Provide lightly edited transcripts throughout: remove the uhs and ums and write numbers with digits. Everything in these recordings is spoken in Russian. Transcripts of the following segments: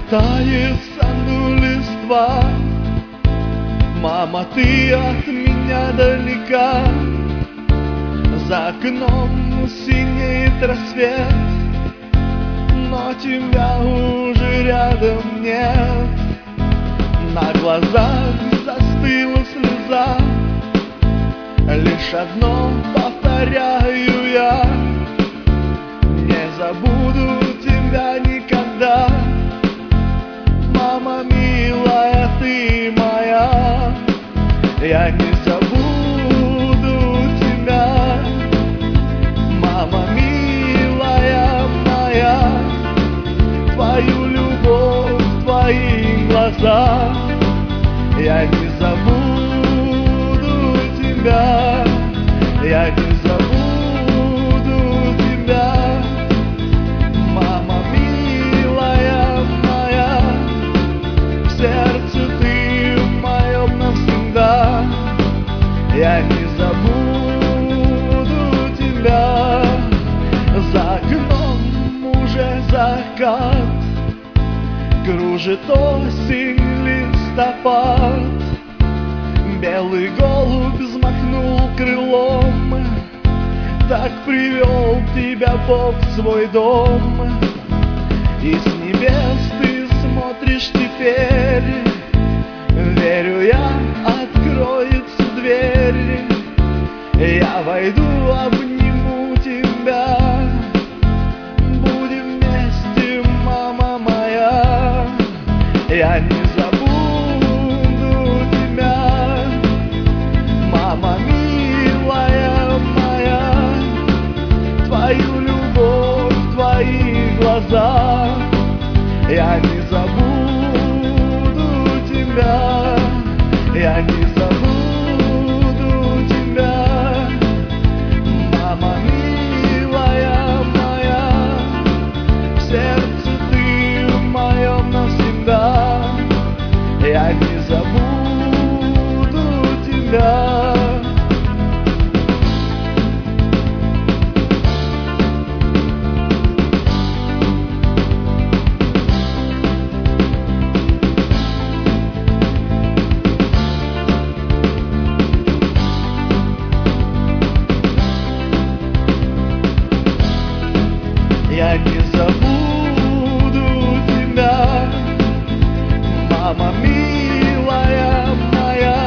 Облетает в саду листва. Мама, ты от меня далека. За окном синеет рассвет, но тебя уже рядом нет. На глазах застыла слеза, лишь одно повторяю я: не забуду тебя никогда. Мама милая, ты моя, я не забуду тебя. Мама милая моя, твою любовь в твоих глазах, я не забуду тебя, я не забуду тебя. Мама милая моя, в сердце ты в моем навсегда, я не забуду тебя. За окном уже закат, кружит осень, листопад. Белый голубь взмахнул крылом, так привел тебя Бог в свой дом. И с небес ты смотришь теперь, верю я, откроется дверь. Я войду, обниму тебя, будем вместе, мама моя, я не забуду тебя. Мама милая моя, твою любовь в твоих глазах, я не забуду тебя, я не забуду тебя. Мама милая моя, в сердце ты в моем навсегда, я не забуду тебя. Я не забуду тебя, мама милая моя,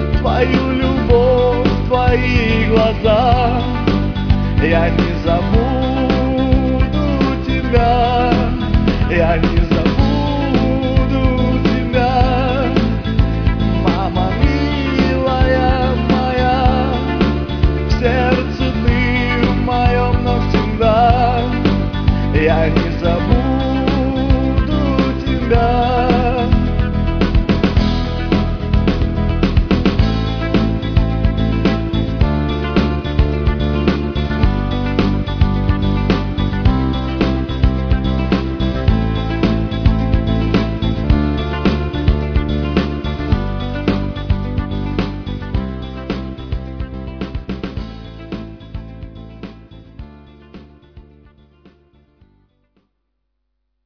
твою любовь в твоих глазах, я не забуду.